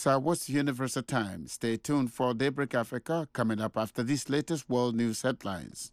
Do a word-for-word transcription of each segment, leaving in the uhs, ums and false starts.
hour was Universal Time. Stay tuned for Daybreak Africa coming up after these latest world news headlines.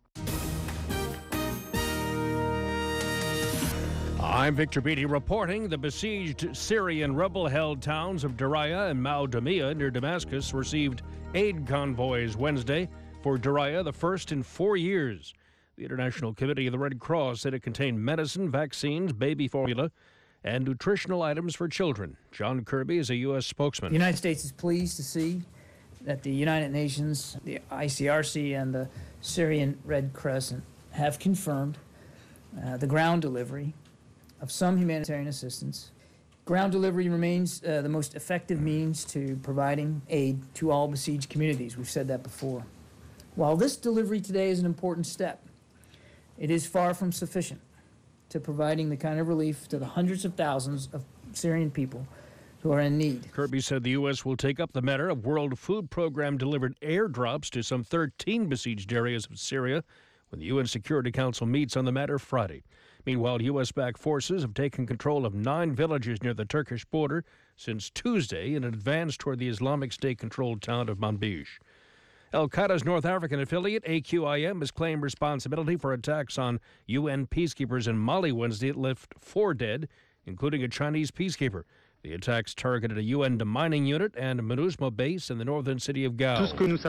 I'm Victor Beatty reporting the besieged Syrian rebel-held towns of Daraya and Maudamia near Damascus received aid convoys Wednesday. For Daraya, the first in four years. The International Committee of the Red Cross said it contained medicine, vaccines, baby formula, and nutritional items for children. John Kirby is a U S spokesman. The United States is pleased to see that the United Nations, the I C R C, and the Syrian Red Crescent have confirmed uh, the ground delivery of some humanitarian assistance. Ground delivery remains uh, the most effective means to providing aid to all besieged communities. We've said that before. While this delivery today is an important step, it is far from sufficient to providing the kind of relief to the hundreds of thousands of Syrian people who are in need. Kirby said the U S will take up the matter of World Food Program delivered airdrops to some thirteen besieged areas of Syria when the U N Security Council meets on the matter Friday. Meanwhile, U S-backed forces have taken control of nine villages near the Turkish border since Tuesday in an advance toward the Islamic State-controlled town of Manbij. Al-Qaeda's North African affiliate, A Q I M, has claimed responsibility for attacks on U N peacekeepers in Mali Wednesday that left four dead, including a Chinese peacekeeper. The attacks targeted a U N demining unit and a MINUSMA base in the northern city of Gao.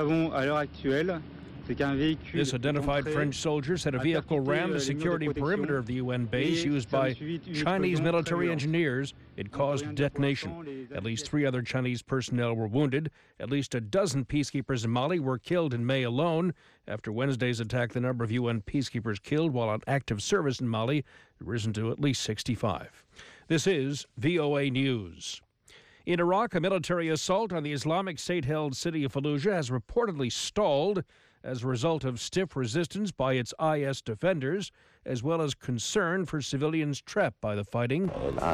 This identified French soldier said a vehicle rammed the security perimeter of the U N base used by Chinese military engineers. It caused detonation. At least three other Chinese personnel were wounded. At least a dozen peacekeepers in Mali were killed in May alone. After Wednesday's attack, the number of U N peacekeepers killed while on active service in Mali had risen to at least sixty-five. This is V O A News. In Iraq, a military assault on the Islamic State-held city of Fallujah has reportedly stalled as a result of stiff resistance by its I S defenders, as well as concern for civilians trapped by the fighting.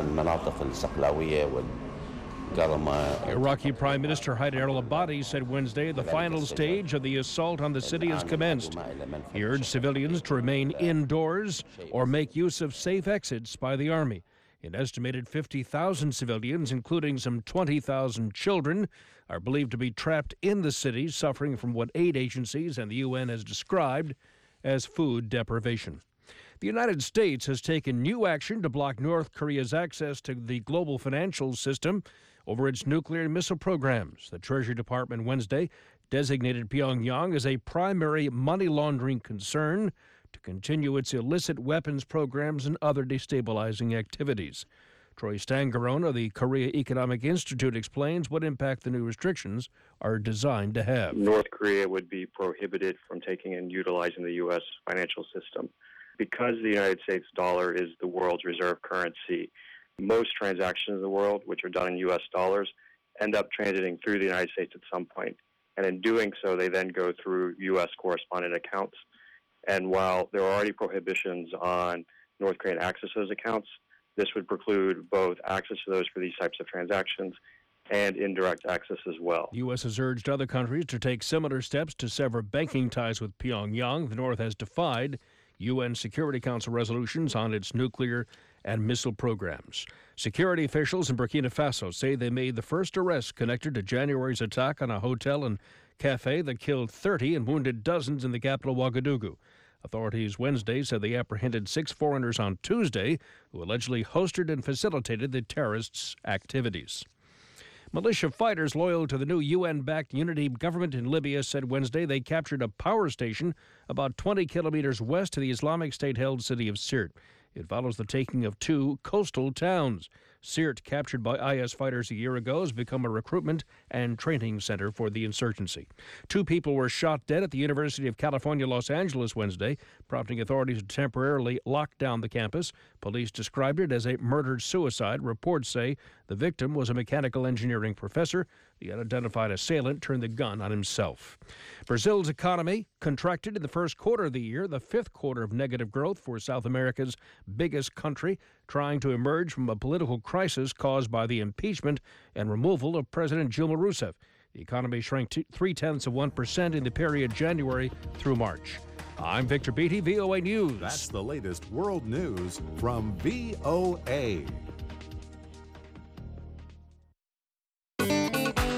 Iraqi Prime Minister Haider al-Abadi said Wednesday the final stage of the assault on the city has commenced. He urged civilians to remain indoors or make use of safe exits by the army. An estimated fifty thousand civilians, including some twenty thousand children, are believed to be trapped in the city, suffering from what aid agencies and the U N has described as food deprivation. The United States has taken new action to block North Korea's access to the global financial system over its nuclear and missile programs. The Treasury Department Wednesday designated Pyongyang as a primary money laundering concern to continue its illicit weapons programs and other destabilizing activities. Troy Stangarone of the Korea Economic Institute explains what impact the new restrictions are designed to have. North Korea would be prohibited from taking and utilizing the U S financial system. Because the United States dollar is the world's reserve currency, most transactions in the world, which are done in U S dollars, end up transiting through the United States at some point. And in doing so, they then go through U S correspondent accounts. And while there are already prohibitions on North Korean access to those accounts, this would preclude both access to those for these types of transactions and indirect access as well. The U S has urged other countries to take similar steps to sever banking ties with Pyongyang. The North has defied U N Security Council resolutions on its nuclear and missile programs. Security officials in Burkina Faso say they made the first arrest connected to January's attack on a hotel and cafe that killed thirty and wounded dozens in the capital Ouagadougou. Authorities Wednesday said they apprehended six foreigners on Tuesday who allegedly hosted and facilitated the terrorists' activities. Militia fighters loyal to the new U N-backed unity government in Libya said Wednesday they captured a power station about twenty kilometers west of the Islamic State-held city of Sirte. It follows the taking of two coastal towns. Sirte, captured by I S fighters a year ago, has become a recruitment and training center for the insurgency. Two people were shot dead at the University of California, Los Angeles Wednesday, prompting authorities to temporarily lock down the campus. Police described it as a murdered-suicide. Reports say the victim was a mechanical engineering professor. The unidentified assailant turned the gun on himself. Brazil's economy contracted in the first quarter of the year, the fifth quarter of negative growth for South America's biggest country, trying to emerge from a political crisis caused by the impeachment and removal of President Dilma Rousseff. The economy shrank to three-tenths of one percent in the period January through March. I'm Victor Beatty, V O A News. That's the latest world news from V O A.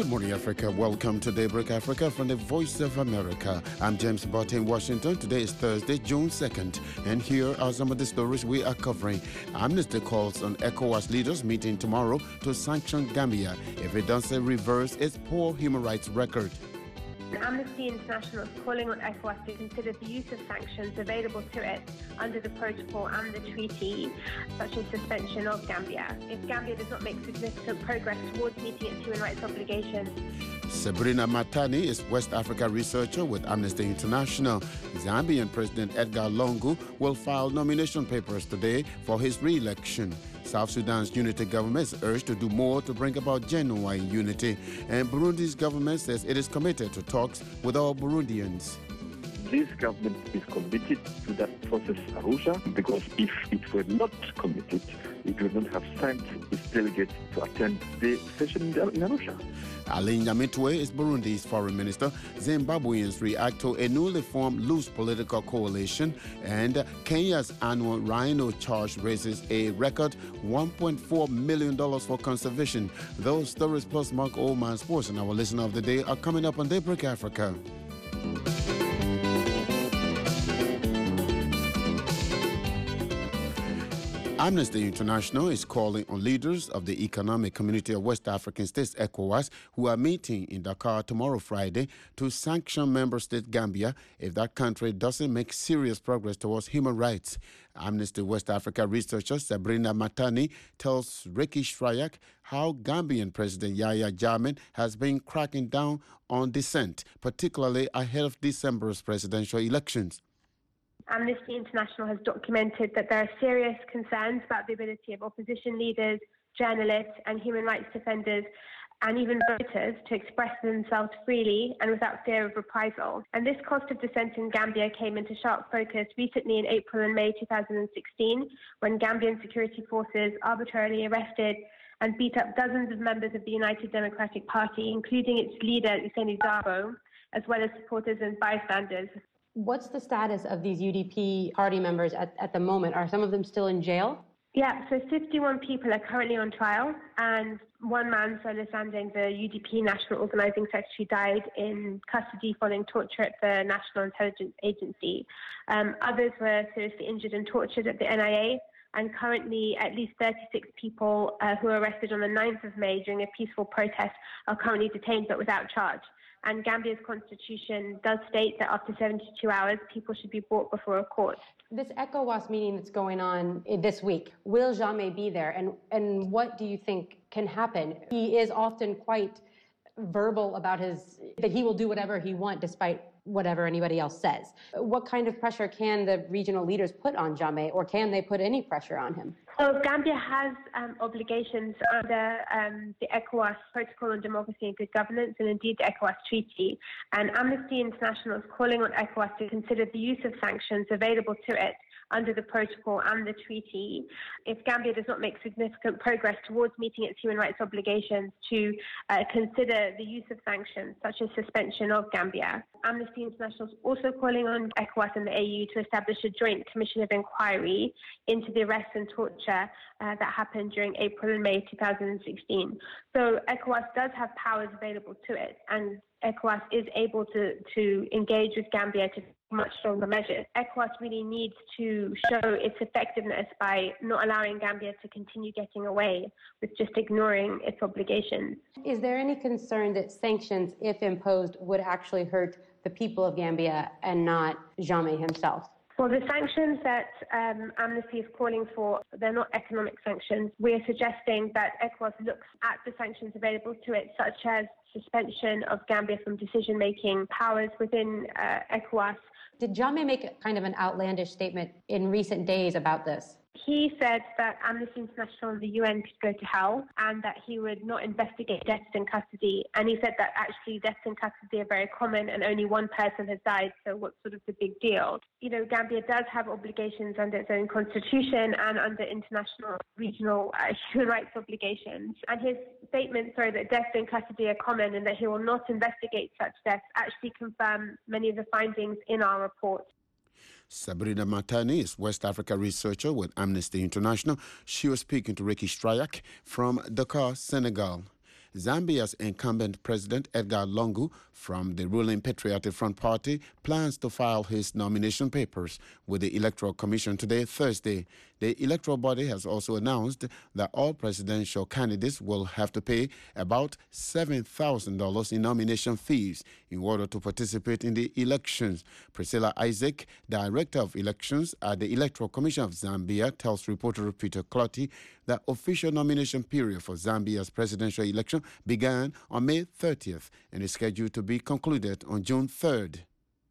Good morning, Africa. Welcome to Daybreak Africa from the Voice of America. I'm James Botte in Washington. Today is Thursday, June second, and here are some of the stories we are covering. Amnesty calls on ECOWAS leaders meeting tomorrow to sanction Gambia if it doesn't reverse its poor human rights record. Amnesty International is calling on ECOWAS to consider the use of sanctions available to it under the protocol and the treaty, such as suspension of Gambia, if Gambia does not make significant progress towards meeting its human rights obligations. Sabrina Matani is West Africa researcher with Amnesty International. Zambian President Edgar Lungu will file nomination papers today for his re-election. South Sudan's unity government is urged to do more to bring about genuine unity. And Burundi's government says it is committed to talks with all Burundians. This government is committed to that process, Arusha, because if it were not committed, it would not have sent its delegates to attend the session in Arusha. Alain Nyamitwe is Burundi's foreign minister. Zimbabweans react to a newly formed loose political coalition, and Kenya's annual rhino charge raises a record one point four million dollars for conservation. Those stories plus Mark Oldman Sports and our listener of the day are coming up on Daybreak Africa. Amnesty International is calling on leaders of the Economic Community of West African States, ECOWAS, who are meeting in Dakar tomorrow, Friday, to sanction member state Gambia if that country doesn't make serious progress towards human rights. Amnesty West Africa researcher Sabrina Matani tells Ricky Shryack how Gambian President Yahya Jammeh has been cracking down on dissent, particularly ahead of December's presidential elections. Amnesty International has documented that there are serious concerns about the ability of opposition leaders, journalists, and human rights defenders, and even voters, to express themselves freely and without fear of reprisal. And this cost of dissent in Gambia came into sharp focus recently in April and May two thousand sixteen, when Gambian security forces arbitrarily arrested and beat up dozens of members of the United Democratic Party, including its leader, Usaini Darboe, as well as supporters and bystanders. What's the status of these U D P party members at, at the moment? Are some of them still in jail? Yeah, so fifty-one people are currently on trial, and one man, Solo Sandeng, the U D P National Organizing Secretary, died in custody following torture at the National Intelligence Agency. Um, others were seriously injured and tortured at the N I A, and currently at least thirty-six people uh, who were arrested on the ninth of May during a peaceful protest are currently detained but without charge. And Gambia's constitution does state that after seventy-two hours, people should be brought before a court. This ECOWAS meeting that's going on this week, will Jammeh be there? And, and what do you think can happen? He is often quite verbal about his, that he will do whatever he wants despite whatever anybody else says. What kind of pressure can the regional leaders put on Jammeh, or can they put any pressure on him? So Gambia has um, obligations under um, the ECOWAS Protocol on Democracy and Good Governance, and indeed the ECOWAS Treaty. And Amnesty International is calling on ECOWAS to consider the use of sanctions available to it under the protocol and the treaty if Gambia does not make significant progress towards meeting its human rights obligations, to uh, consider the use of sanctions such as suspension of Gambia. Amnesty International is also calling on ECOWAS and the A U to establish a joint commission of inquiry into the arrests and torture uh, that happened during April and May two thousand sixteen. So ECOWAS does have powers available to it, and ECOWAS is able to, to engage with Gambia to much stronger measures. ECOWAS really needs to show its effectiveness by not allowing Gambia to continue getting away with just ignoring its obligations. Is there any concern that sanctions, if imposed, would actually hurt the people of Gambia and not Jammeh himself? Well, the sanctions that um, Amnesty is calling for, they're not economic sanctions. We are suggesting that ECOWAS looks at the sanctions available to it, such as suspension of Gambia from decision-making powers within uh, ECOWAS. Did Jammeh make kind of an outlandish statement in recent days about this? He said that Amnesty International and the U N could go to hell, and that he would not investigate deaths in custody. And he said that actually deaths in custody are very common and only one person has died, so what's sort of the big deal? You know, Gambia does have obligations under its own constitution and under international regional uh, human rights obligations. And his statement, sorry, that deaths in custody are common and that he will not investigate such deaths actually confirm many of the findings in our report. Sabrina Matani is West Africa researcher with Amnesty International. She was speaking to Ricky Shryack from Dakar, Senegal. Zambia's incumbent president Edgar Lungu from the ruling Patriotic Front Party plans to file his nomination papers with the Electoral Commission today, Thursday. The electoral body has also announced that all presidential candidates will have to pay about seven thousand dollars in nomination fees in order to participate in the elections. Priscilla Isaac, Director of Elections at the Electoral Commission of Zambia, tells reporter Peter Clotty that official nomination period for Zambia's presidential election began on May thirtieth and is scheduled to be concluded on June third.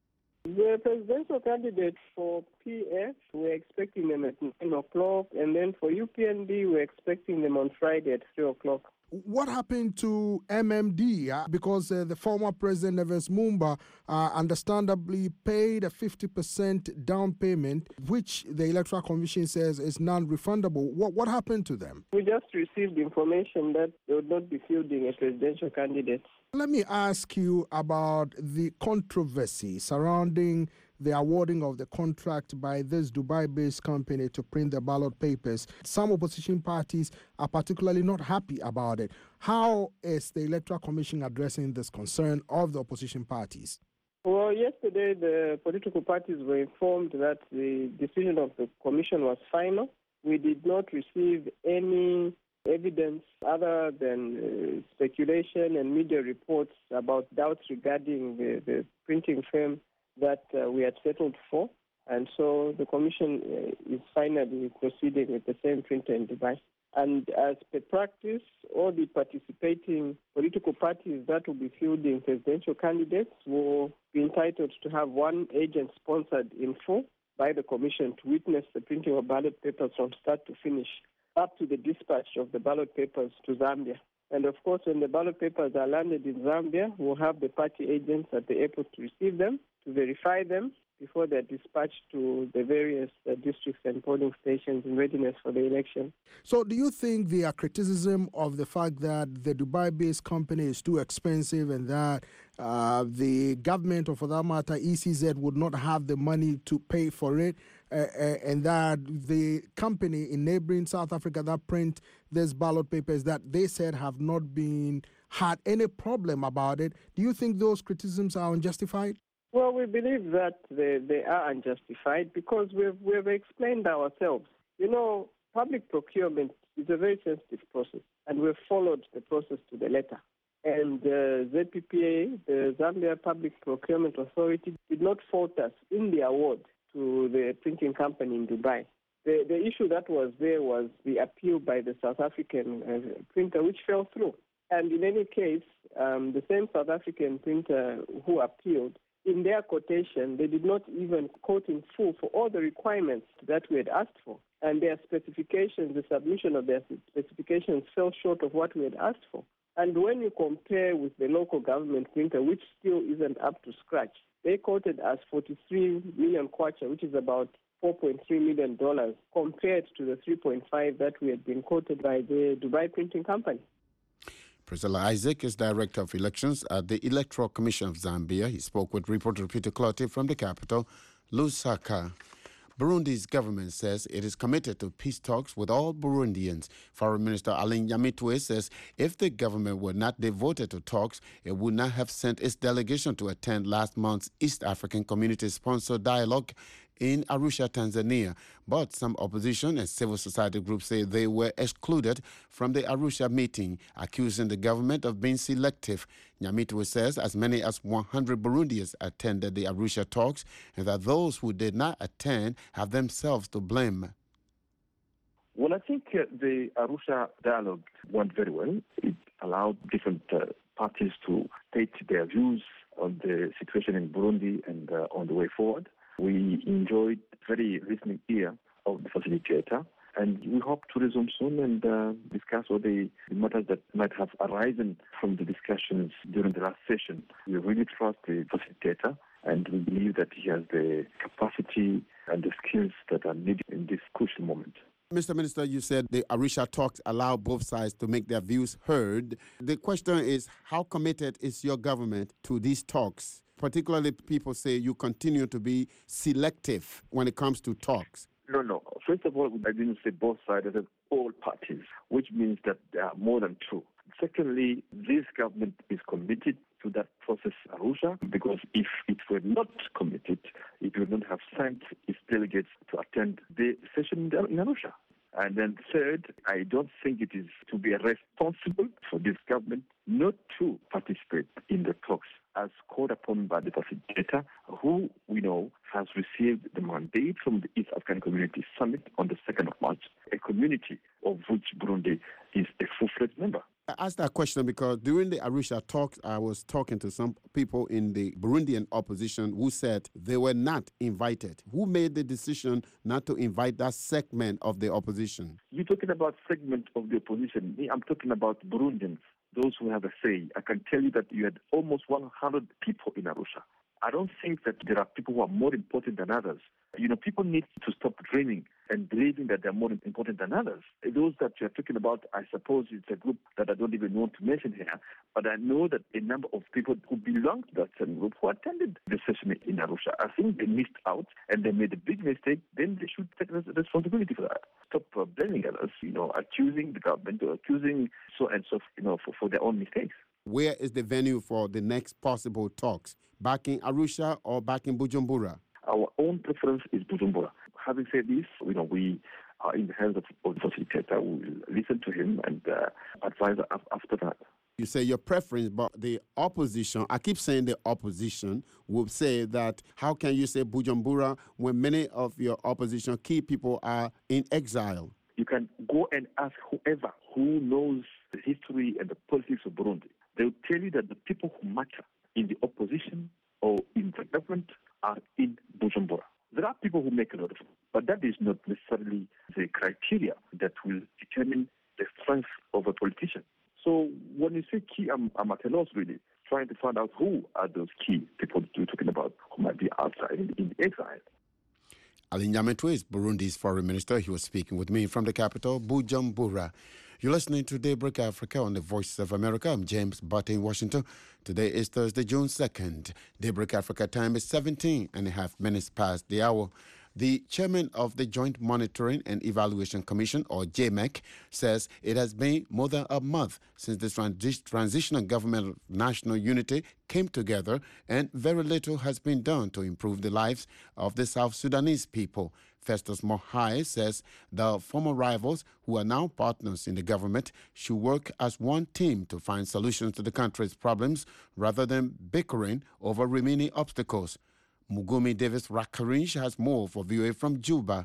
The presidential candidates for P F, we're expecting them at nine o'clock, and then for U P N D, we're expecting them on Friday at three o'clock. What happened to M M D? Uh, because uh, the former president, Neves Mumba, uh, understandably paid a fifty percent down payment, which the Electoral Commission says is non-refundable. What, what happened to them? We just received information that they would not be fielding a presidential candidate. Let me ask you about the controversy surrounding the awarding of the contract by this Dubai-based company to print the ballot papers. Some opposition parties are particularly not happy about it. How is the Electoral Commission addressing this concern of the opposition parties? Well, yesterday the political parties were informed that the decision of the Commission was final. We did not receive any evidence other than uh, speculation and media reports about doubts regarding the, the printing firm that uh, we had settled for. And so the Commission uh, is finally proceeding with the same printer in Dubai. And as per practice, all the participating political parties that will be fielding presidential candidates will be entitled to have one agent sponsored in full by the Commission to witness the printing of ballot papers from start to finish, up to the dispatch of the ballot papers to Zambia. And of course, when the ballot papers are landed in Zambia, we'll have the party agents at the airport to receive them, to verify them before they're dispatched to the various uh, districts and polling stations in readiness for the election. So do you think the uh, criticism of the fact that the Dubai-based company is too expensive and that uh, the government, or for that matter, E C Z, would not have the money to pay for it, uh, uh, and that the company in neighboring South Africa that print these ballot papers that they said have not been had any problem about it, do you think those criticisms are unjustified? Well, we believe that they, they are unjustified because we've, we've explained ourselves. You know, public procurement is a very sensitive process, and we've followed the process to the letter. And uh, Z P P A, the Zambia Public Procurement Authority, did not fault us in the award to the printing company in Dubai. The, the issue that was there was the appeal by the South African uh, printer, which fell through. And in any case, um, the same South African printer who appealed, in their quotation, they did not even quote in full for all the requirements that we had asked for. And their specifications, the submission of their specifications fell short of what we had asked for. And when you compare with the local government printer, which still isn't up to scratch, they quoted as forty-three million kwacha, which is about four point three million dollars, compared to the three point five that we had been quoted by the Dubai printing company. Priscilla Isaac is Director of Elections at the Electoral Commission of Zambia. He spoke with reporter Peter Clotty from the capital, Lusaka. Burundi's government says it is committed to peace talks with all Burundians. Foreign Minister Alain Nyamitwe says if the government were not devoted to talks, it would not have sent its delegation to attend last month's East African Community-sponsored dialogue in Arusha, Tanzania. But some opposition and civil society groups say they were excluded from the Arusha meeting, accusing the government of being selective. Nyamitwe says as many as one hundred Burundians attended the Arusha talks and that those who did not attend have themselves to blame. Well, I think uh, the Arusha dialogue went very well. It allowed different uh, parties to state their views on the situation in Burundi and uh, on the way forward. We enjoyed very listening ear of the facilitator, and we hope to resume soon and uh, discuss all the matters that might have arisen from the discussions during the last session. We really trust the facilitator, and we believe that he has the capacity and the skills that are needed in this crucial moment. Mister Minister, you said the Arusha talks allow both sides to make their views heard. The question is, how committed is your government to these talks? Particularly, people say you continue to be selective when it comes to talks. No, no. First of all, I didn't say both sides, I said all parties, which means that there are more than two. Secondly, this government is committed to that process, Arusha, because if it were not committed, it would not have sent its delegates to attend the session in Arusha. And then third, I don't think it is to be responsible for this government not to participate in the talks as called upon by the facilitator, who we know has received the mandate from the East African Community Summit on the second of March, a community of which Burundi is a full-fledged member. I asked that question because during the Arusha talks, I was talking to some people in the Burundian opposition who said they were not invited. Who made the decision not to invite that segment of the opposition? You're talking about segment of the opposition. Me, I'm talking about Burundians, those who have a say. I can tell you that you had almost one hundred people in Arusha. I don't think that there are people who are more important than others. You know, people need to stop dreaming and believing that they're more important than others. Those that you're talking about, I suppose it's a group that I don't even want to mention here, but I know that a number of people who belong to that same group who attended the session in Arusha, I think they missed out and they made a big mistake. Then they should take responsibility for that. Stop uh, blaming others, you know, accusing the government or accusing so and so, you know, for, for their own mistakes. Where is the venue for the next possible talks? Back in Arusha or back in Bujumbura? Our own preference is Bujumbura. Having said this, you know, we are in the hands of, of the facilitator. We will listen to him and uh, advise after that. You say your preference, but the opposition, I keep saying the opposition, will say that how can you say Bujumbura when many of your opposition key people are in exile? You can go and ask whoever who knows the history and the politics of Burundi. They will tell you that the people who matter in the opposition or in the government are in Bujumbura. There are people who make a lot of money, but that is not necessarily the criteria that will determine the strength of a politician. So when you say key, I'm, I'm at a loss really, trying to find out who are those key people you're talking about who might be outside in, in exile. Alain Nyamitwe is Burundi's foreign minister. He was speaking with me from the capital, Bujumbura. You're listening to Daybreak Africa on the Voice of America. I'm James Butte in Washington. Today is Thursday, June second. Daybreak Africa time is seventeen and a half minutes past the hour. The chairman of the Joint Monitoring and Evaluation Commission, or J M E C, says it has been more than a month since the transi- transitional government of national unity came together, and very little has been done to improve the lives of the South Sudanese people. Festus Mohai says the former rivals, who are now partners in the government, should work as one team to find solutions to the country's problems rather than bickering over remaining obstacles. Mugumi Davis Rakarinch has more for V O A from Juba.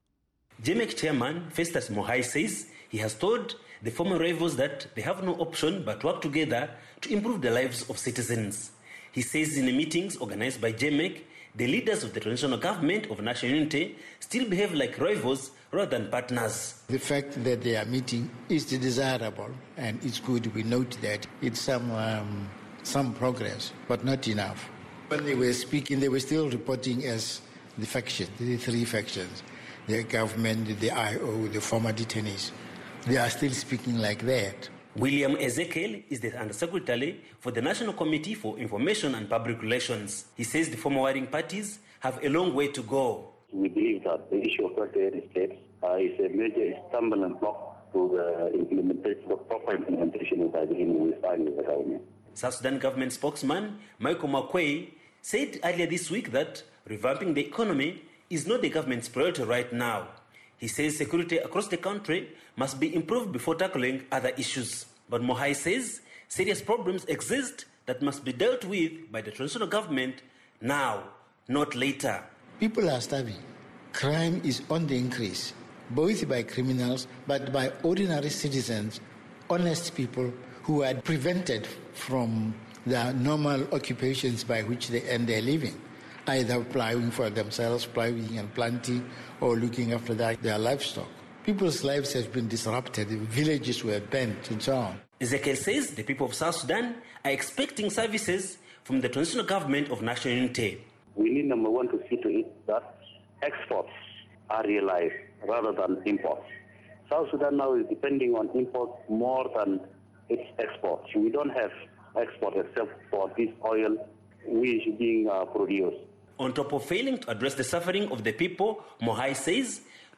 J M E C chairman Festus Mohai says he has told the former rivals that they have no option but work together to improve the lives of citizens. He says in the meetings organized by J M E C, the leaders of the transitional government of national unity still behave like rivals rather than partners. The fact that they are meeting is desirable and it's good. We note that it's some um, some progress, but not enough. When they were speaking, they were still reporting as the faction, the three factions, the government, the I O, the former detainees. They are still speaking like that. William Ezekiel is the Undersecretary for the National Committee for Information and Public Relations. He says the former warring parties have a long way to go. We believe that the issue of thirty-eight states uh, is a major stumbling block to the implementation, the proper implementation of the agreement we signed with the government. South Sudan government spokesman Michael Makwei said earlier this week that revamping the economy is not the government's priority right now. He says security across the country must be improved before tackling other issues. But Mohai says serious problems exist that must be dealt with by the transitional government now, not later. People are starving. Crime is on the increase, both by criminals but by ordinary citizens, honest people who are prevented from the normal occupations by which they earn their living, either plowing for themselves, plowing and planting, or looking after that, their livestock. People's lives have been disrupted, villages were burnt, and so on. Ezekiel says the people of South Sudan are expecting services from the transitional government of national unity. We need, number one, to see to it that exports are realized rather than imports. South Sudan now is depending on imports more than its exports. We don't have exports except for this oil which is being uh, produced. On top of failing to address the suffering of the people, Mohai says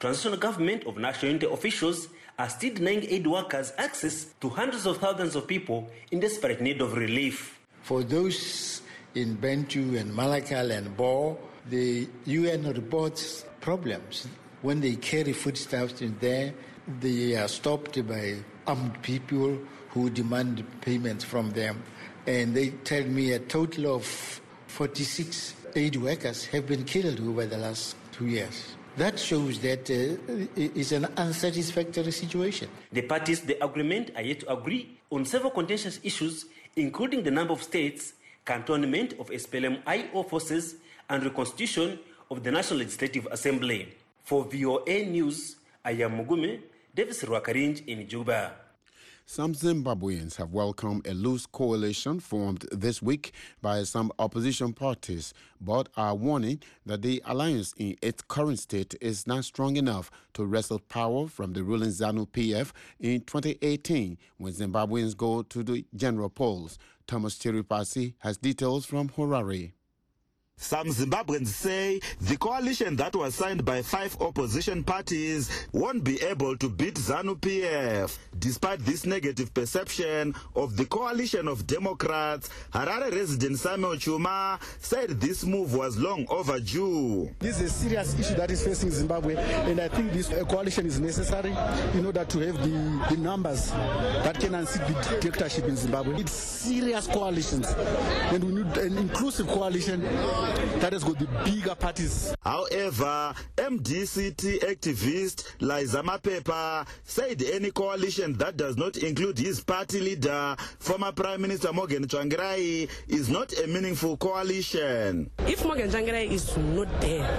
transitional government of national unity officials are still denying aid workers access to hundreds of thousands of people in desperate need of relief. For those in Bentiu and Malakal and Bo, the U N reports problems. When they carry foodstuffs in there, they are stopped by armed people who demand payments from them. And they tell me a total of forty-six aid workers have been killed over the last two years. That shows that uh, it's an unsatisfactory situation. The parties to the agreement are yet to agree on several contentious issues, including the number of states, cantonment of S P L M I O forces, and reconstitution of the National Legislative Assembly. For V O A News, I am Mugume, Davis Rwakarinj in Juba. Some Zimbabweans have welcomed a loose coalition formed this week by some opposition parties, but are warning that the alliance in its current state is not strong enough to wrestle power from the ruling ZANU-P F in twenty eighteen when Zimbabweans go to the general polls. Thomas Chiripasi has details from Harare. Some Zimbabweans say the coalition that was signed by five opposition parties won't be able to beat ZANU-P F. Despite this negative perception of the coalition of Democrats, Harare resident Samuel Chuma said this move was long overdue. This is a serious issue that is facing Zimbabwe, and I think this coalition is necessary in order to have the, the numbers that can unseat the dictatorship in Zimbabwe. It's serious coalitions, and we need an inclusive coalition that has got the bigger parties. However, M D C T activist Liza Mapepa said any coalition that does not include his party leader, former Prime Minister Morgan Tsvangirai, is not a meaningful coalition. If Morgan Tsvangirai is not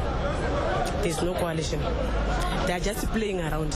there, there's no coalition. They are just playing around.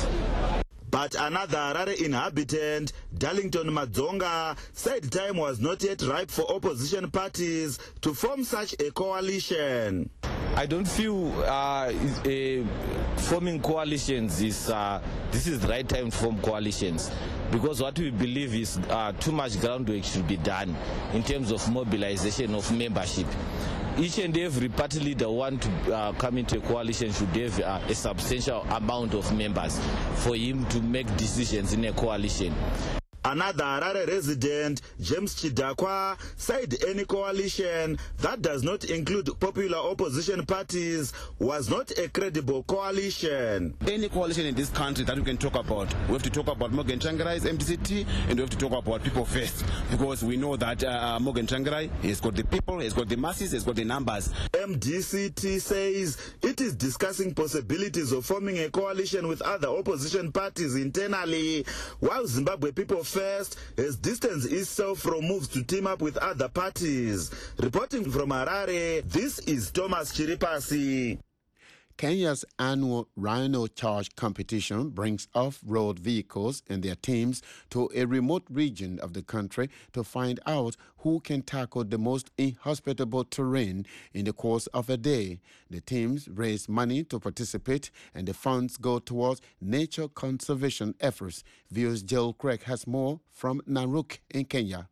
But another Harare inhabitant, Darlington Madzonga, said time was not yet ripe for opposition parties to form such a coalition. I don't feel uh, uh, forming coalitions is uh, this is the right time to form coalitions, because what we believe is uh, too much groundwork should be done in terms of mobilization of membership. Each and every party leader want to uh, come into a coalition should have uh, a substantial amount of members for him to make decisions in a coalition. Another Harare resident, James Chidakwa, said any coalition that does not include popular opposition parties was not a credible coalition. Any coalition in this country that we can talk about, we have to talk about Morgan Tsvangirai's M D C T, and we have to talk about people first, because we know that uh, Morgan Tsvangirai has got the people, has got the masses, has got the numbers. M D C T says it is discussing possibilities of forming a coalition with other opposition parties internally, while Zimbabwe People First has distanced itself from moves to team up with other parties. Reporting from Harare, this is Thomas Chiripasi. Kenya's annual Rhino Charge competition brings off-road vehicles and their teams to a remote region of the country to find out who can tackle the most inhospitable terrain in the course of a day. The teams raise money to participate, and the funds go towards nature conservation efforts. V O's Jill Craig has more from Narok in Kenya.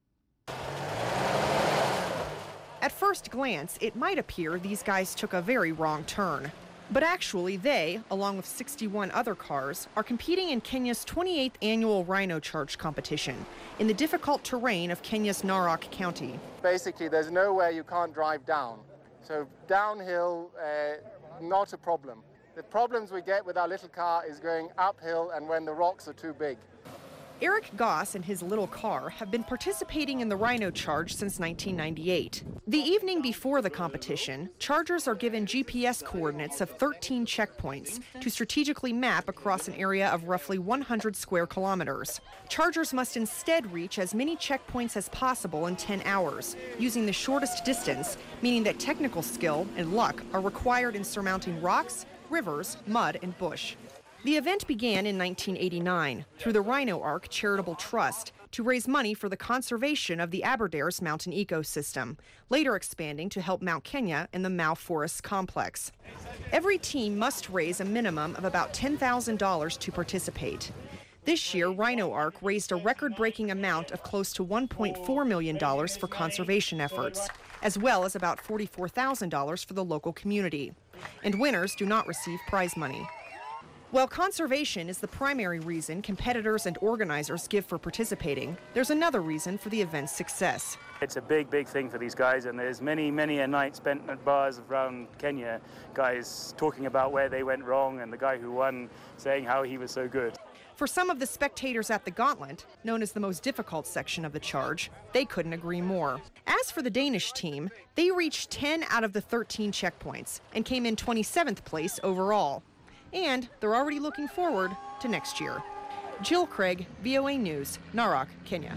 At first glance, it might appear these guys took a very wrong turn. But actually, they, along with sixty-one other cars, are competing in Kenya's twenty-eighth annual Rhino Charge competition in the difficult terrain of Kenya's Narok County. Basically, there's nowhere you can't drive down. So downhill, uh, not a problem. The problems we get with our little car is going uphill and when the rocks are too big. Eric Goss and his little car have been participating in the Rhino Charge since nineteen ninety-eight. The evening before the competition, chargers are given G P S coordinates of thirteen checkpoints to strategically map across an area of roughly one hundred square kilometers. Chargers must instead reach as many checkpoints as possible in ten hours, using the shortest distance, meaning that technical skill and luck are required in surmounting rocks, rivers, mud, and bush. The event began in nineteen eighty-nine through the Rhino Ark Charitable Trust to raise money for the conservation of the Aberdares mountain ecosystem, later expanding to help Mount Kenya and the Mau Forests Complex. Every team must raise a minimum of about ten thousand dollars to participate. This year, Rhino Ark raised a record-breaking amount of close to one point four million dollars for conservation efforts, as well as about forty-four thousand dollars for the local community. And winners do not receive prize money. While conservation is the primary reason competitors and organizers give for participating, there's another reason for the event's success. It's a big, big thing for these guys, and there's many, many a night spent at bars around Kenya, guys talking about where they went wrong and the guy who won saying how he was so good. For some of the spectators at the gauntlet, known as the most difficult section of the charge, they couldn't agree more. As for the Danish team, they reached ten out of the thirteen checkpoints and came in twenty-seventh place overall. And they're already looking forward to next year. Jill Craig, V O A News, Narok, Kenya.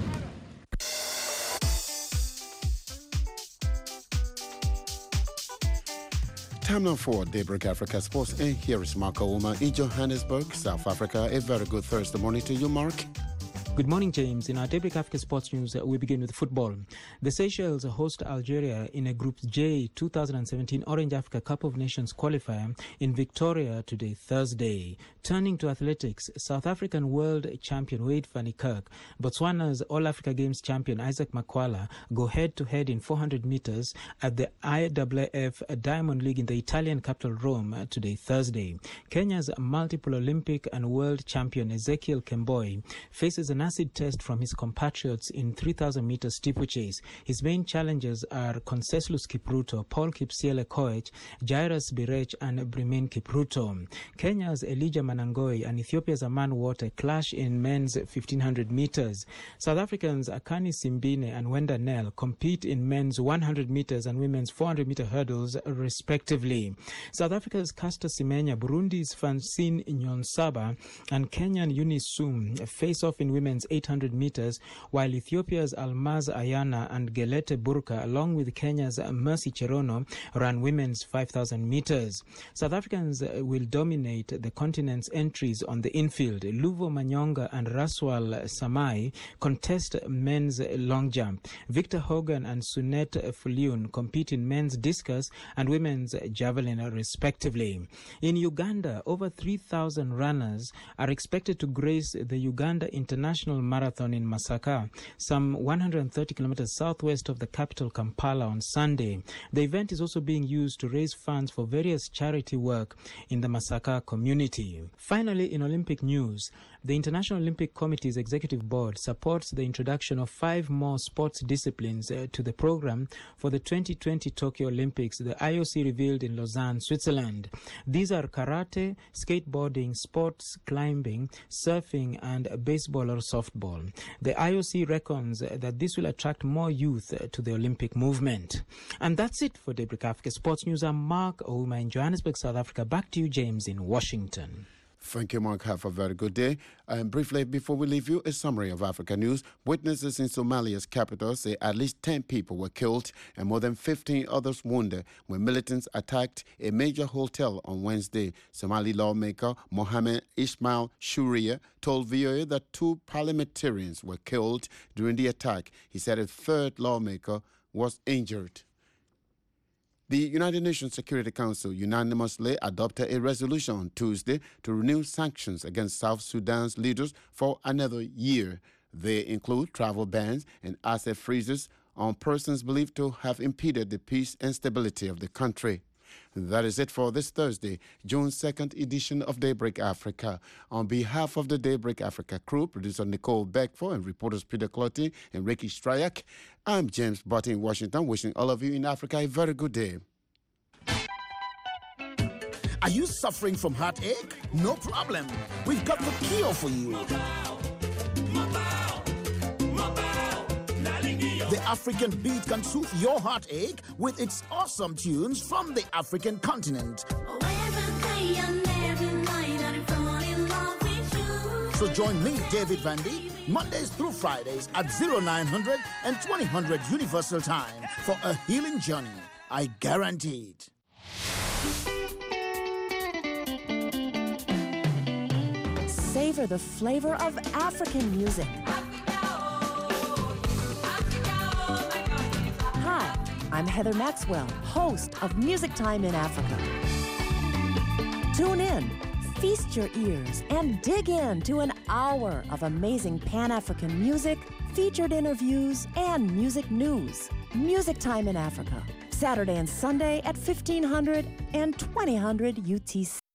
Time now for Daybreak Africa Sports, and here is Mark Ouma in Johannesburg, South Africa. A very good Thursday morning to you, Mark. Good morning, James. In our Daybreak Africa Sports News, we begin with football. The Seychelles host Algeria in a Group J twenty seventeen Orange Africa Cup of Nations qualifier in Victoria today, Thursday. Turning to athletics, South African world champion Wade van Niekerk, Botswana's All-Africa Games champion Isaac Makwala go head-to-head in four hundred meters at the I W F Diamond League in the Italian capital Rome today, Thursday. Kenya's multiple Olympic and world champion Ezekiel Kemboi faces an acid test from his compatriots in three thousand meter steeplechase. His main challengers are Conseslus Kipruto, Paul Kipsiele Koech, Jairus Birech, and Brimain Kipruto. Kenya's Elijah Manangoi and Ethiopia's Aman Water clash in men's fifteen hundred meters. South Africans Akani Simbine and Wenda Nel compete in men's one hundred meters and women's four hundred meter hurdles, respectively. South Africa's Caster Semenya, Burundi's Francine Nyonsaba, and Kenyan Eunice Sum face off in women's eight hundred meters, while Ethiopia's Almaz Ayana and Gelete Burka, along with Kenya's Mercy Cherono, ran women's five thousand meters. South Africans will dominate the continent's entries on the infield. Luvo Manyonga and Raswal Samai contest men's long jump. Victor Hogan and Sunet Fuliun compete in men's discus and women's javelin, respectively. In Uganda, over three thousand runners are expected to grace the Uganda International Marathon in Masaka, some one hundred thirty kilometers southwest of the capital Kampala, on Sunday. The event is also being used to raise funds for various charity work in the Masaka community. Finally, in Olympic news, the International Olympic Committee's Executive Board supports the introduction of five more sports disciplines uh, to the program for the twenty twenty Tokyo Olympics, the I O C revealed in Lausanne, Switzerland. These are karate, skateboarding, sports climbing, surfing, and baseball or softball. The I O C reckons that this will attract more youth to the Olympic movement. And that's it for Daybreak Africa Sports News. I'm Mark Ouma in Johannesburg, South Africa. Back to you, James, in Washington. Thank you, Mark. Have a very good day. And briefly, before we leave you, a summary of Africa news. Witnesses in Somalia's capital say at least ten people were killed and more than fifteen others wounded when militants attacked a major hotel on Wednesday. Somali lawmaker Mohammed Ismail Shuria told V O A that two parliamentarians were killed during the attack. He said a third lawmaker was injured. The United Nations Security Council unanimously adopted a resolution on Tuesday to renew sanctions against South Sudan's leaders for another year. They include travel bans and asset freezes on persons believed to have impeded the peace and stability of the country. That is it for this Thursday, June second edition of Daybreak Africa. On behalf of the Daybreak Africa crew, producer Nicole Beckford and reporters Peter Clotty and Ricky Stryak, I'm James Butt in Washington, wishing all of you in Africa a very good day. Are you suffering from heartache? No problem. We've got the cure for you. The African beat can soothe your heartache with its awesome tunes from the African continent. So join me, David Vandy, Mondays through Fridays at oh nine hundred and twenty hundred Universal Time for a healing journey. I guarantee it. Savor the flavor of African music. Hi, I'm Heather Maxwell, host of Music Time in Africa. Tune in, feast your ears, and dig in to an hour of amazing Pan-African music, featured interviews, and music news. Music Time in Africa, Saturday and Sunday at fifteen hundred and twenty hundred U T C.